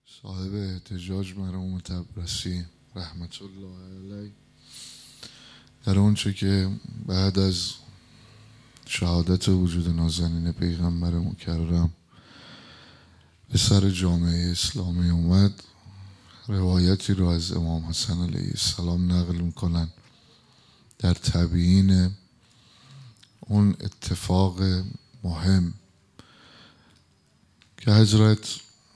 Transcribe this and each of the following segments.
صاحب احتجاج مرحوم طبرسی رحمت الله علیه در اونچه که بعد از شهادت وجود نازنین پیغمبر مکرم به سر جامعه اسلامی اومد، روایتی رو از امام حسن علیه السلام نقل میکنن در تبیین اون اتفاق مهم که حضرت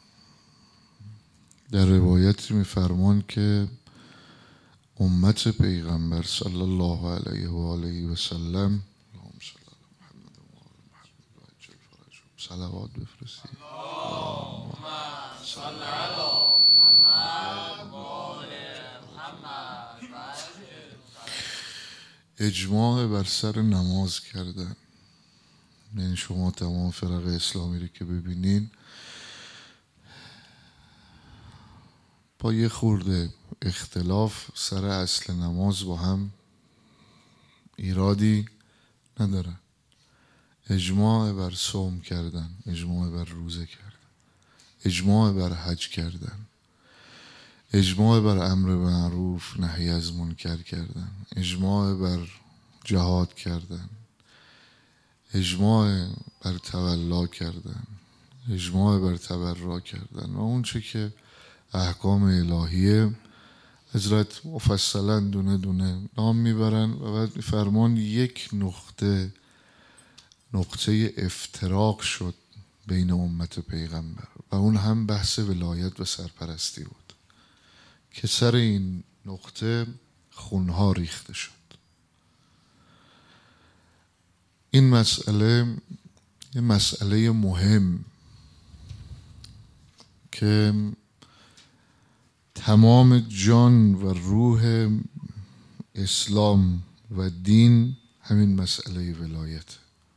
در روایتی میفرمان که امت پیغمبر صلی الله علیه و آله و سلم، اللهم صل علی محمد و آل محمد و عجل فرجهم، صلوات بفرستید. اللهم صل علی محمد و آل محمد و عجل. اجماع بر سر نماز کردن. یعنی شما تمام فرق اسلامی رو که ببینین با یه خورده اختلاف سر اصل نماز با هم ایرادی ندارن. اجماع بر صوم کردن، اجماع بر روزه کردن، اجماع بر حج کردن، اجماع بر امر معروف نهی از منکر کردن، اجماع بر جهاد کردن، اجماع بر تولا کردن، اجماع بر تبرع کردن و اون چه که احکام الهیه حضرت مفصلا دونه دونه نام میبرن و بعد فرمان یک نقطه افتراق شد بین امت پیغمبر و اون هم بحث ولایت و سرپرستی بود که سر این نقطه خونها ریخته شد. این مسئله یه مسئله مهم که تمام جان و روح اسلام و دین همین مسئله ولایت.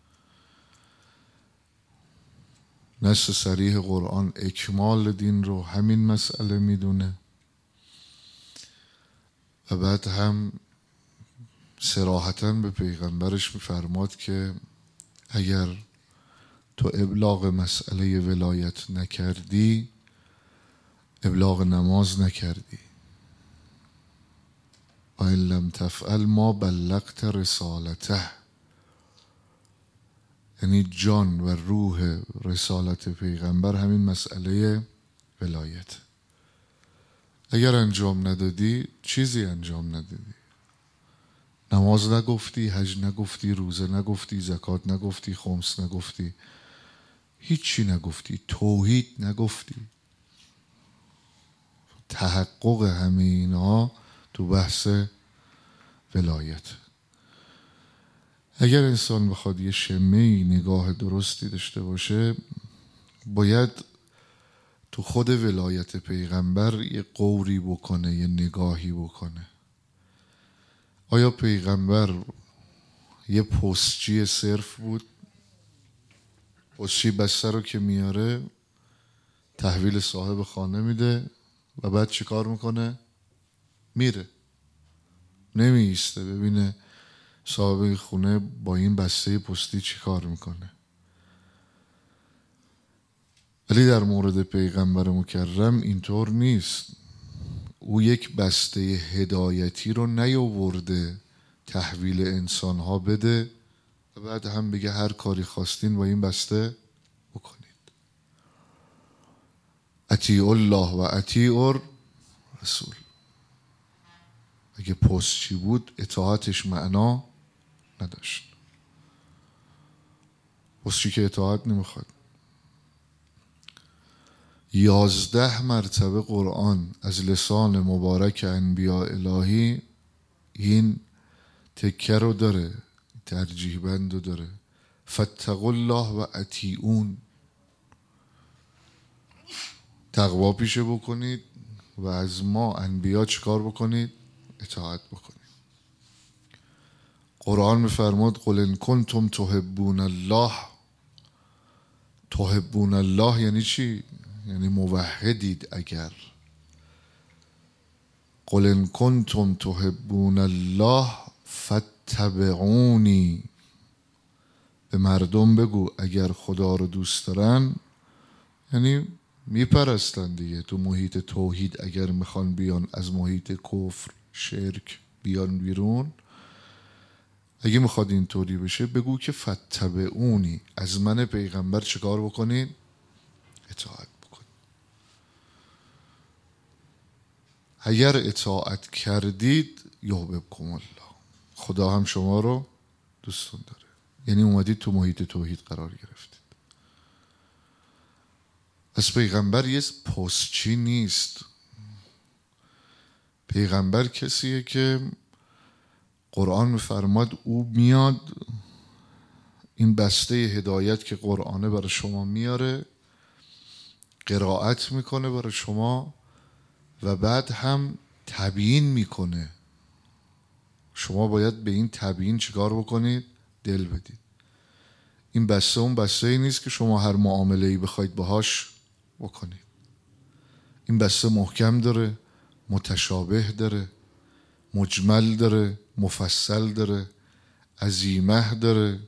نص صریح قرآن اکمال دین رو همین مسئله میدونه و بعد هم صراحتاً به پیغمبرش میفرماد که اگر تو ابلاغ مسئله ولایت نکردی ابلاغ نماز نکردی و ان لم تفعل ما بلغت رسالته. یعنی جان و روح رسالت پیغمبر همین مسئله ولایت. اگر انجام ندادی چیزی انجام ندادی. نماز نگفتی، حج نگفتی، روزه نگفتی، زکات نگفتی، خمس نگفتی، هیچی نگفتی، توحید نگفتی. تحقق همه اینها تو بحث ولایت. اگر انسان بخواد یه شمه‌ای نگاه درستی داشته باشه باید تو خود ولایت پیغمبر یه غوری بکنه، یه نگاهی بکنه. آیا پیغمبر یه پستچی صرف بود؟ پستچی بسته رو که میاره تحویل صاحب خانه میده و بعد چی کار میکنه؟ میره، نمیایسته ببینه صاحب خونه با این بسته پستی چی کار میکنه. ولی در مورد پیغمبر مکرم اینطور نیست. او یک بسته هدایتی رو نیاورده تحویل انسانها بده و بعد هم بگه هر کاری خواستین با این بسته بکنید. اطیعوا الله و اطیعوا الرسول. اگه پستچی بود اطاعتش معنا نداشت. پستچی که اطاعت نمیخواد. 11 مرتبه قرآن از لسان مبارک انبیاء الهی این تکه رو داره، ترجیح بند رو داره. فاتقوا الله و اطیعون. تقوا پیشه بکنید و از ما انبیا چیکار بکنید؟ اطاعت بکنید. قرآن میفرماد قل ان کنتم تحبون الله. تحبون الله یعنی چی؟ یعنی موحدید. اگر قل ان کنتم تحبون الله فاتبعونی. به مردم بگو اگر خدا رو دوست دارن یعنی میپرستن دیگه. تو محیط توحید اگر میخوان بیان از محیط کفر شرک بیان بیرون، اگه میخواد اینطوری بشه بگو که فتبعونی، از من پیغمبر چیکار بکنین؟ اطاعت بکنین. اگر اطاعت کردید یحببکم الله، خدا هم شما رو دوستون داره. یعنی اومدید تو محیط توحید قرار گرفتید. پس پیغمبر یه پستچی نیست. پیغمبر کسیه که قرآن میفرماد او میاد این بسته هدایت که قرآنه برای شما میاره، قرائت میکنه برای شما و بعد هم تبیین میکنه. شما باید به این تبیین چیکار بکنید؟ دل بدید. این بسته اون بسته ای نیست که شما هر معامله ای بخواید باهاش بکنید. این بسته محکم داره، متشابه داره، مجمل داره، مفصل داره، عزیمه داره،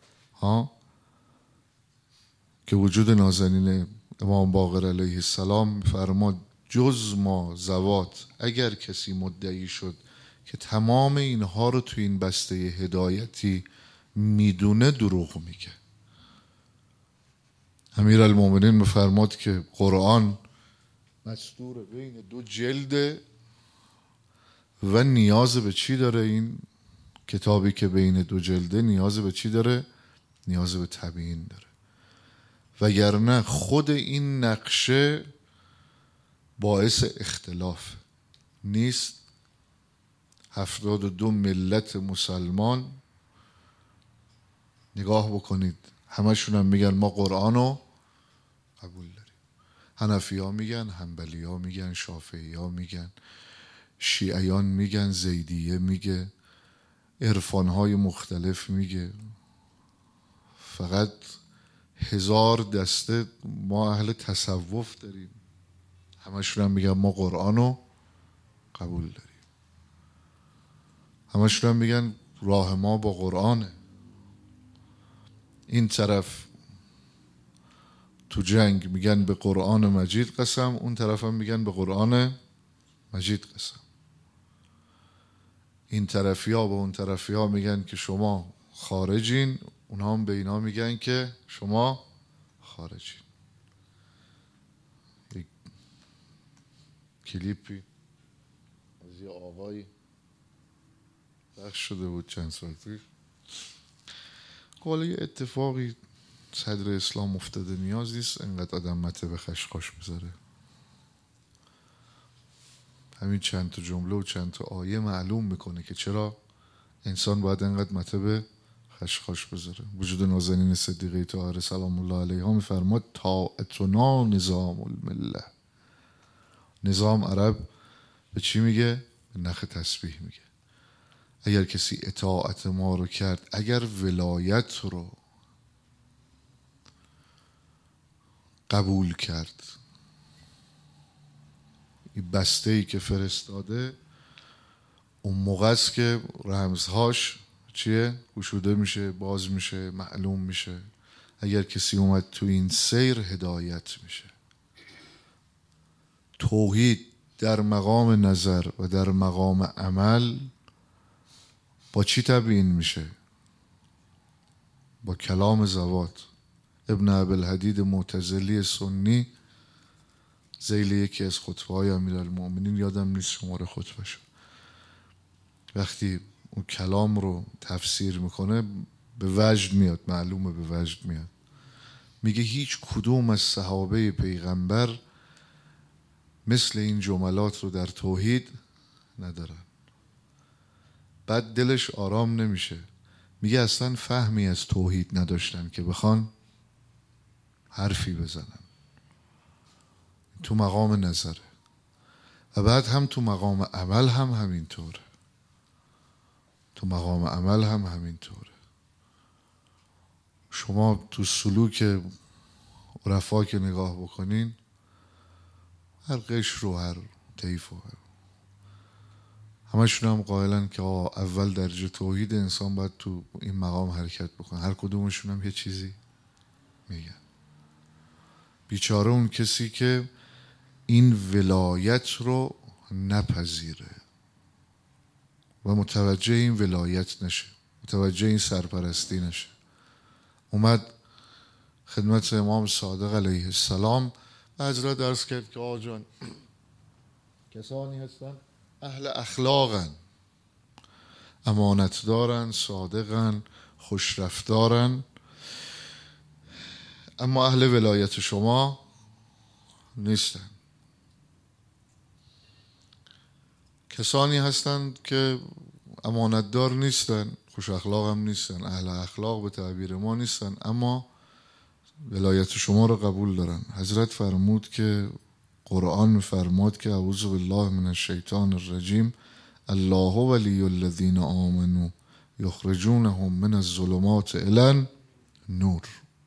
که وجود نازنین امام باقر علیه السلام فرماد جز ما زوات، اگر کسی مدعی شد که تمام اینها رو تو این بسته هدایتی میدونه دروغ میگه. امیرالمومنین میفرماد که قرآن مستور بین دو جلده و نیاز به چی داره؟ این کتابی که بین دو جلده نیاز به چی داره؟ نیاز به تبیین داره. وگرنه خود این نقشه باعث اختلاف نیست. 72 ملت مسلمان نگاه بکنید، همشون هم میگن ما قرآن رو قبول داریم. حنفی ها میگن، حنبلی ها میگن، شافعی ها میگن، شیعیان میگن، زیدیه میگه، عرفان های مختلف میگه. فقط 1000 دسته ما اهل تصوف داریم، همشون هم میگن ما قرآن رو قبول داریم. همشون هم میگن راه ما با قرآنه. این طرف تو جنگ میگن به قرآن مجید قسم، اون طرف هم میگن به قرآن مجید قسم. این طرفی ها به اون طرفی ها میگن که شما خارجین، اونها هم به اینا میگن که شما خارجین. یک کلیپی از یه آقایی پخش شده بود چند سال پیش، یه اتفاقی صدر اسلام افتاده، نیاز نیست انقدر آدم مته به خشخاش بذاره. همین چند تا جمله و چند تا آیه معلوم میکنه که چرا انسان باید انقدر مته به خشخاش بذاره. وجود نازنین صدیقه طاهره سلام الله علیها میفرماد طاعتنا نظام المله. نظام عرب به چی میگه؟ به نخ تسبیح میگه. اگر کسی اطاعت ما رو کرد، اگر ولایت رو قبول کرد، این بسته ای که فرستاده، اون موقع است که رمزهاش چیه؟ گشوده میشه، باز میشه، معلوم میشه. اگر کسی اومد تو این سیر هدایت میشه. توحید در مقام نظر و در مقام عمل با چی تبیین میشه؟ با کلام زوات. ابن ابوالحدید معتزلی سنی ذیل یکی از خطبه های امیرالمومنین، یادم نیست شماره خطبه‌شو، وقتی اون کلام رو تفسیر میکنه به وجد میاد، معلومه به وجد میاد. میگه هیچ کدوم از صحابه پیغمبر مثل این جملات رو در توحید ندارن. بعد دلش آرام نمیشه، میگه اصلا فهمی از توحید نداشتن که بخوان حرفی بزنن. تو مقام نظره و بعد هم تو مقام عمل هم همینطوره. تو مقام عمل هم همینطوره. شما تو سلوک عرفا که نگاه بکنین، هر قشر و هر طیف و همشون هم قائلن که اول درجه توحید انسان باید تو این مقام حرکت بکنه. هر کدومشون هم یه چیزی میگن. بیچاره اون کسی که این ولایت رو نپذیره و متوجه این ولایت نشه، متوجه این سرپرستی نشه. اومد خدمت امام صادق علیه السلام و حضرت درس کرد که آقا جان کسانی هستن اهل اخلاقن، امانت دارن، صادقن، خوشرفتارن، اما اهل ولایت شما نیستن. کسانی هستند که امانتدار نیستن، خوش اخلاق هم نیستن، اهل اخلاق به تعبیر ما نیستن، اما ولایت شما رو قبول دارن. حضرت فرمود که قرآن فرمود که اعوذ بالله من الشیطان الرجیم الله ولی الذین آمنوا یخرجونهم من الظلمات الی النور.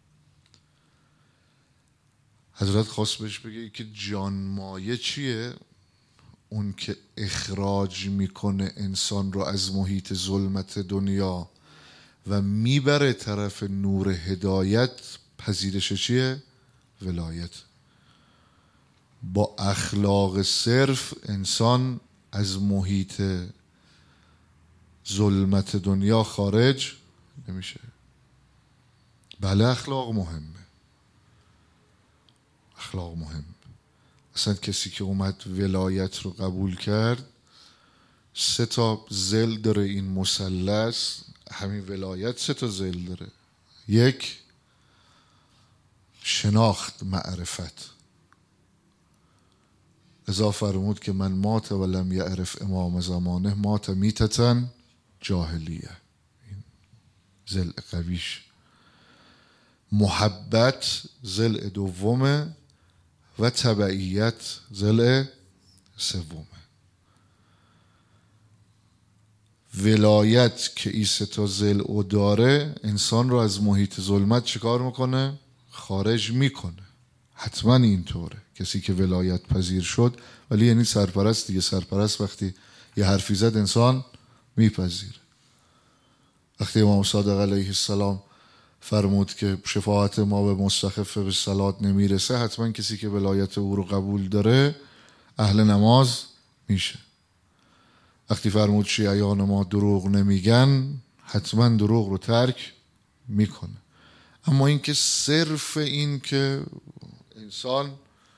حضرت خواست بهش بگه که جانمایه چیه؟ اون که اخراج میکنه انسان رو از محیط ظلمت دنیا و میبره طرف نور هدایت، پذیرش چیه؟ ولایت. با اخلاق صرف انسان از محیط ظلمت دنیا خارج نمیشه. بله اخلاق مهمه، اخلاق مهم. اصلا کسی که اومد ولایت رو قبول کرد 3 تا ظل داره این مثلث، همین ولایت 3 تا ظل داره. 1 شناخت، معرفت. لذا فرمود که من مات ولم یعرف امام زمانه مات میتتن جاهلیه. این ظل قویش. محبت ضلع دومه و تبعیت ضلع سومه. ولایت که این 3 تا ضلع داره انسان رو از محیط ظلمت چیکار میکنه؟ خارج میکنه. حتما اینطوره. کسی که ولایت پذیر شد، ولی یعنی سرپرست دیگه. سرپرست وقتی یه حرفی زد انسان میپذیره. وقتی امام صادق علیه السلام فرمود که شفاعت ما به مستخف به صلات نمیرسه، حتما کسی که ولایت او رو قبول داره اهل نماز میشه. وقتی فرمود شیعیان ما دروغ نمیگن، حتما دروغ رو ترک میکنه. اما اینکه صرف این که انسان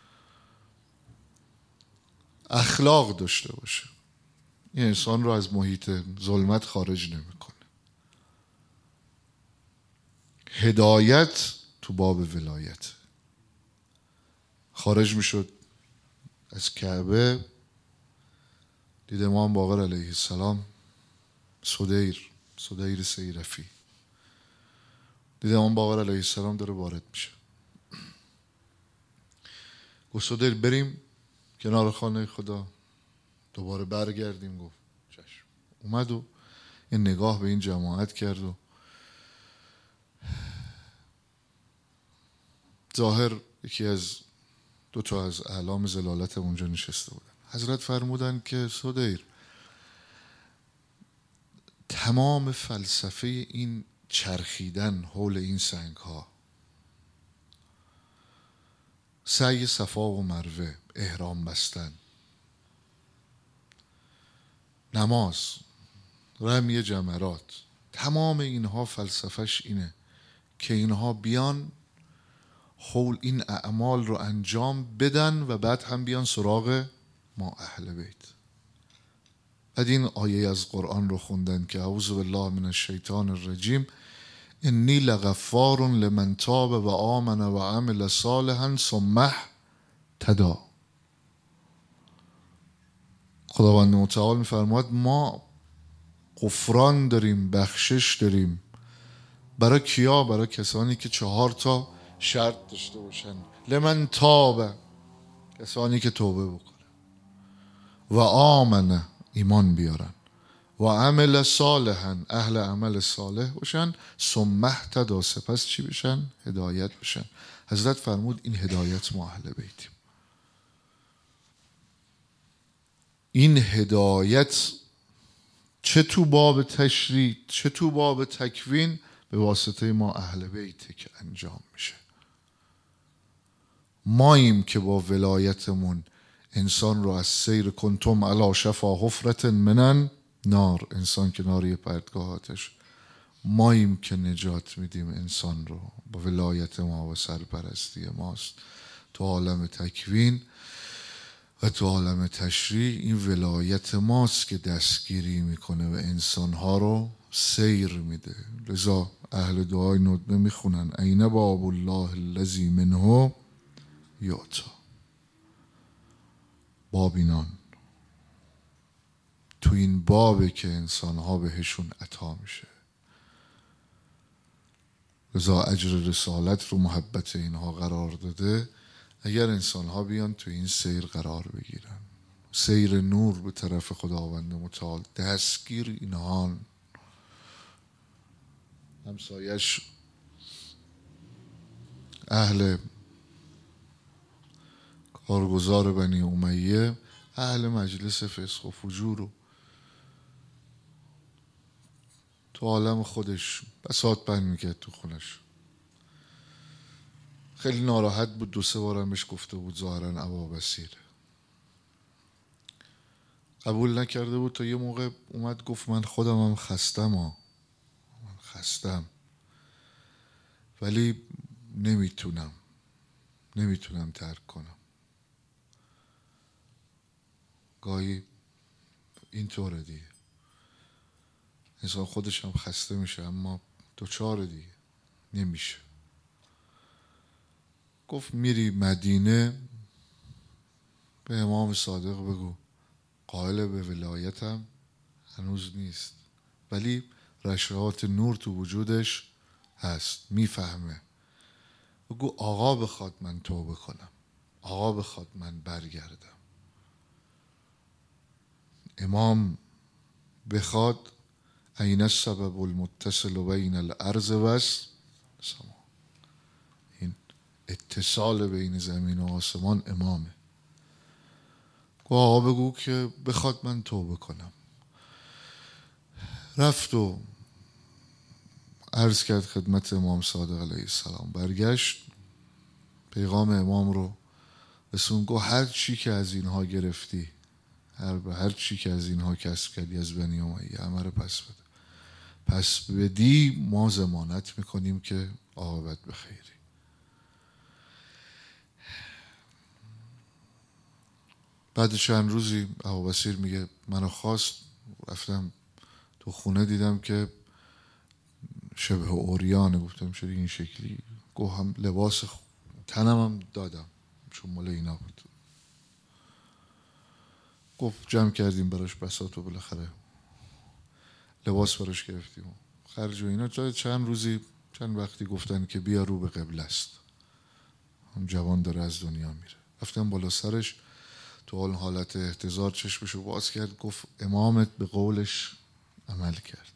اخلاق داشته باشه، این انسان رو از محیط ظلمت خارج نمیکنه. هدایت تو باب ولایت. خارج میشد از کعبه، دید امام باقر علیه السلام صدیر سیرفی، دید امام باقر علیه السلام داره وارد میشه. گفت صدیر بریم کنار خانه خدا دوباره برگردیم. گفت چشم. اومد و یه نگاه به این جماعت کرد و ظاهر یکی از 2 تا از اعلام زلالت اونجا نشسته بودن. حضرت فرمودن که صدیر، تمام فلسفه این چرخیدن حول این سنگ ها، سعی صفا و مروه، احرام بستن، نماز، رمی جمرات، تمام اینها فلسفهش اینه که اینها بیان حول این اعمال رو انجام بدن و بعد هم بیان سراغ ما اهل بیت. بعد این آیه از قرآن رو خوندن که اعوذ بالله من الشیطان الرجیم انی لغفار لمن تاب و آمن و عمل صالحا ثم اهتدی. خداوند متعال میفرماد ما غفران داریم، بخشش داریم. برای کیا؟ برای کسانی که 4 تا شرط داشته باشن. لمن تاب، کسانی که توبه بکنن، و آمن، ایمان بیارن، و عمل صالحا، اهل عمل صالح باشن، ثم اهتدی، سپس چی بشن؟ هدایت بشن. حضرت فرمود این هدایت ما اهل بیتیم. این هدایت چه تو باب تشریع چه تو باب تکوین به واسطه ما اهل بیته که انجام میشه. ماییم که با ولایتمون انسان رو از سیر کنتم علی شفا حفرة من نار، انسان کنار یه پرتگاه آتش، ماییم که نجات میدیم انسان رو با ولایت ما و سرپرستی ماست تو عالم تکوین و تو عالم تشریع. این ولایت ماست که دستگیری میکنه و انسانها رو سیر میده. لذا اهل دعای ندبه میخونن این باب الله الذی منه یعطی. بابینان تو این بابه که انسانها بهشون عطا میشه. لذا اجر رسالت رو محبت اینها قرار داده. اگر انسانها بیان تو این سیر قرار بگیرن، سیر نور به طرف خداوند متعال، دستگیر اینها، همسایش اهل کارگزار بنی امیه، اهل مجلس فسق و فجور رو تو عالم خودش بساط بند میکرد تو خونش. خیلی ناراحت بود، 2-3 بارم بهش گفته بود ظاهرا ابا بصیر، قبول نکرده بود. تا یه موقع اومد گفت من خودم هم خستم من خستم ولی نمیتونم ترک کنم. گاهی اینطوره دیگه، انسان خودش هم خسته میشه اما دوچاره دیگه نمیشه. گفت میری مدینه به امام صادق بگو قائل به ولایتم هنوز نیست ولی رشحات نور تو وجودش هست، میفهمه. بگو آقا بخواد من توبه کنم، آقا بخواد من برگردم، امام بخواد این السبب المتصل بین الارض و السما، این اتصال بین زمین و آسمان امامه. گو آقا بگو که بخواد من توبه کنم. رفت و عرض کرد خدمت امام صادق علیه السلام، برگشت پیغام امام رو رسون. گو هر چی که از اینها گرفتی، هر چی که از اینها کسب کردی از بنی امیه همه رو پس بدی ما ضمانت میکنیم که عاقبت بخیری. بعد چند روزی ابو بصیر میگه منو خواست، رفتم تو خونه دیدم که شبه اوریانه. گفتم چرا این شکلی؟ گو هم لباس تنم هم دادم چون مال اینا بود. گفت جمع کردیم براش بساط و بالاخره لباس براش گرفتیم خرج و اینا. چند روزی چند وقتی گفتن که بیا رو به قبله است، هم جوان داره از دنیا میره. رفتم بالا سرش تو اون حالت احتضار چشمشو باز کرد، گفت امامت به قولش عمل کرد.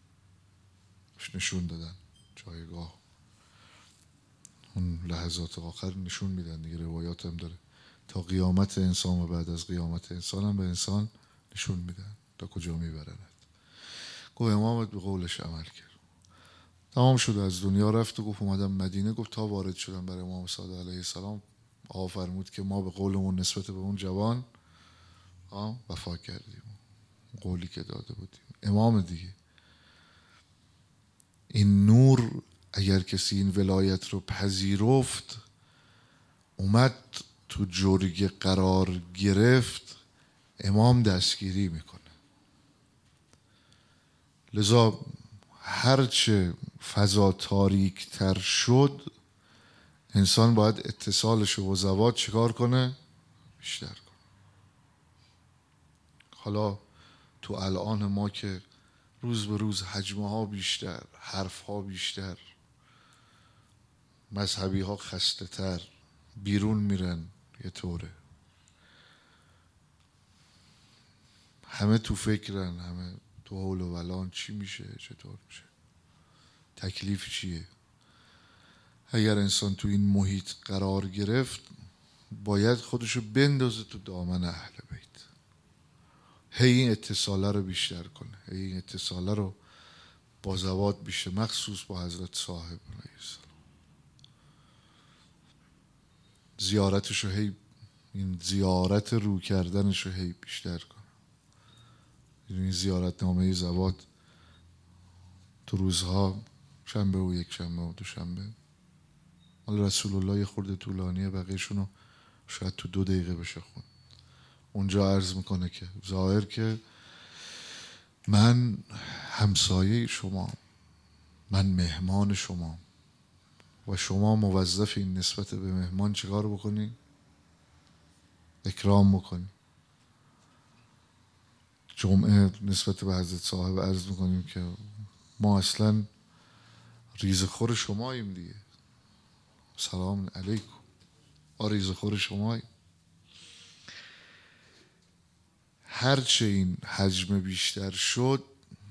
نشون دادن جایگاه، اون لحظات آخر نشون میدن دیگه، روایات هم داره تا قیامت انسان و بعد از قیامت انسان هم به انسان نشون میدن تا کجا میبرند. گفت امامت به قولش عمل کرد. تمام شد، از دنیا رفت و گفت اومدم مدینه. گفت تا وارد شدم برای امام صادق علیه السلام آقا فرمود که ما به قولمون نسبت به اون جوان وفا کردیم، قولی که داده بودیم. امام دیگه این نور اگر کسی این ولایت رو پذیرفت اومد تو جرگه قرار گرفت، امام دستگیری میکنه. لذا هرچه فضا تاریک تر شد انسان باید اتصالش و زوات چیکار کنه؟ بیشتر کنه. حالا تو الان ما که روز به روز حجمه ها بیشتر، حرف ها بیشتر، مذهبی ها خسته تر، بیرون میرن یه طوره، همه تو فکرن، همه تو حول و ولان چی میشه، چطور میشه، تکلیف چیه. اگر انسان تو این محیط قرار گرفت باید خودشو بندازه تو دامن اهل بیت، هی این اتصاله رو بیشتر کنه، هی این اتصاله رو با زوات بیشتر، مخصوص با حضرت صاحب علیه السلام. زیارتشو هی، این زیارت رو کردنشو هی بیشتر کنم. این زیارت نامه زوات تو روزها شنبه و یک شنبه و دوشنبه، مال رسول الله یه خورده طولانیه، بقیه‌شونو شاید تو 2 دقیقه بشه خون. اونجا عرض میکنه که ظاهر که من همسایه شما، من مهمان شما و شما موظف این نسبت به مهمان چیکار بکنی؟ اکرام بکنی. جمعه نسبت به حضرت صاحب عرض میکنیم که ما اصلا ریزخور شماییم دیگه، سلام علیکم، ما ریزخور شماییم. هرچه این حجم بیشتر شد،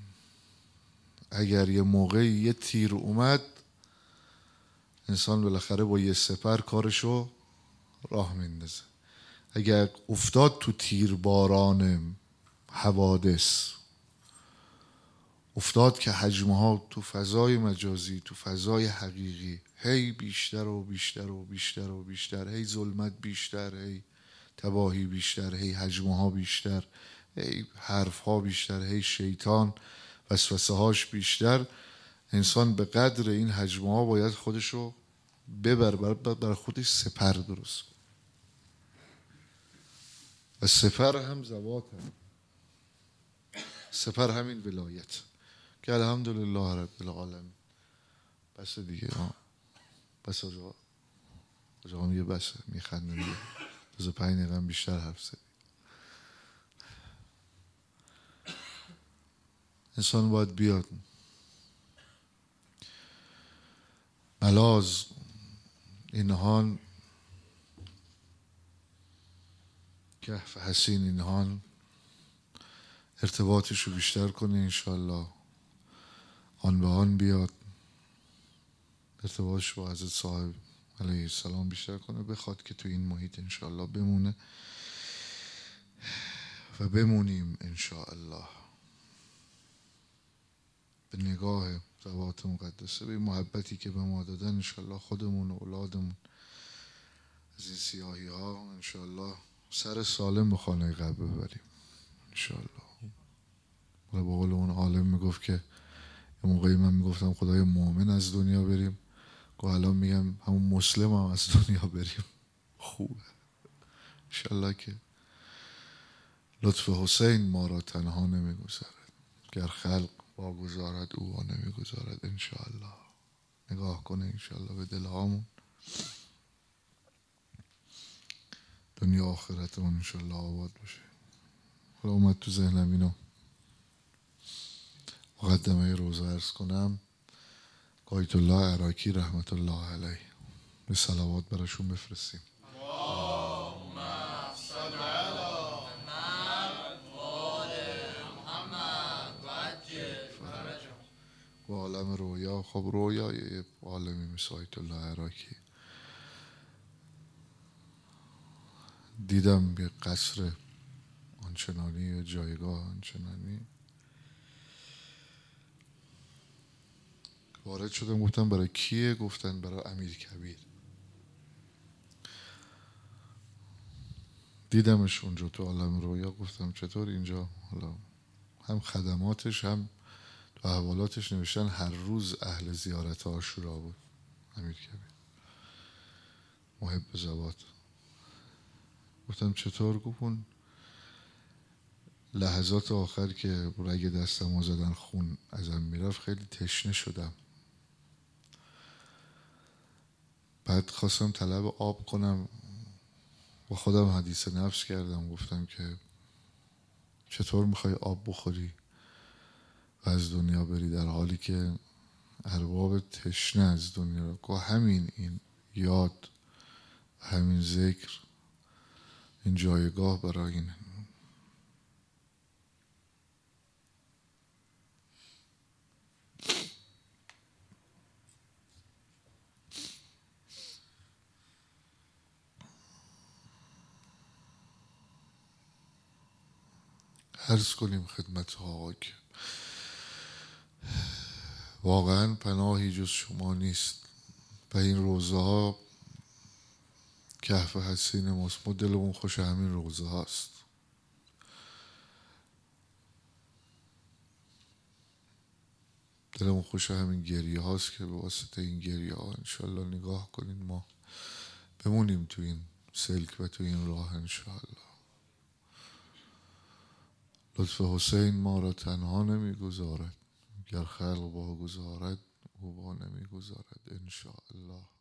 اگر یه موقعی یه تیر اومد، انسان بالاخره با یه سپر کارشو راه میندازه. اگر افتاد تو تیر باران حوادث، افتاد که حجمها تو فضای مجازی، تو فضای حقیقی هی بیشتر و بیشتر و بیشتر و بیشتر، هی ظلمت بیشتر، هی تباهی بیشتر، هی حجمها بیشتر، هی حرفها بیشتر، هی شیطان وسوسه هاش بیشتر، انسان به قدر این حجمها باید خودشو برای خودش سپر درست کنه. و سپر هم زوات هم، سپر همین ولایت که الحمدلله رب العالمین. بس دیگه بس آجا میگه بس، میخنده میگه بذار 5 دقیقه بیشتر حرف زدی. انسان باید بیاد ملاز اینهان کهف حسین اینهان ارتباطش رو بیشتر کنه انشالله، آن به آن بیاد ارتباطش با حضرت صاحب علیه السلام بیشتر کنه، بخواد که تو این محیط انشالله بمونه و بمونیم انشالله به نگاه ذوات مقدسه، به محبتی که به ما دادن انشالله خودمون و اولادمون از این سیاهی ها انشالله سر سالم به خانه قبر ببریم انشالله. و با قول اون عالم میگفت که یه موقعی من میگفتم خدای مؤمن از دنیا بریم، و الان میگم همون مسلم هم از دنیا بریم. خوبه انشالله که لطف حسین ما را تنها نمیگذارد، گر خلق واگذارد او وا نمیگذارد انشالله. نگاه کنه انشالله به دلهامون، دنیا آخرتمون انشالله آباد باشه. حالا اومد تو ذهنم اینو مقدمه روزه عرض کنم. آیت الله عراقی رحمت الله علیه به صلوات براشون بفرستیم. و عالم رویا، خب رویا یه عالمی مثل آیت الله عراقی دیدم، یه قصر آنچنانی، یه جایگاه آنچنانی. وارد شدم گفتم برای کیه؟ گفتن برای امیر کبیر. دیدمش اونجا تو عالم رویا، گفتم چطور اینجا؟ حالا هم خدماتش هم تو احوالاتش نوشتن هر روز اهل زیارت عاشورا بود امیر کبیر، محب زوات. گفتم چطور؟ گفتن لحظات آخر که رگ دستمو زدن خون ازم میرفت خیلی تشنه شدم، بعد خواستم طلب آب کنم و خودم حدیث نفس کردم، گفتم که چطور میخوای آب بخوری و از دنیا بری در حالی که ارباب تشنه از دنیا. که همین این یاد، همین ذکر، این جایگاه برای این عرض کنیم خدمت ها که واقعا پناهی جز شما نیست و این روزه ها کهف حسین ماست. ما دلمون خوش همین روزه هاست. دلمون خوش همین گریه هاست که به واسطه این گریه ها انشالله نگاه کنین ما بمونیم تو این سلک و تو این راه انشالله. لطف حسین ما را تنها نمیگذارد، گر خلق با گذارد او با نمیگذارد انشالله.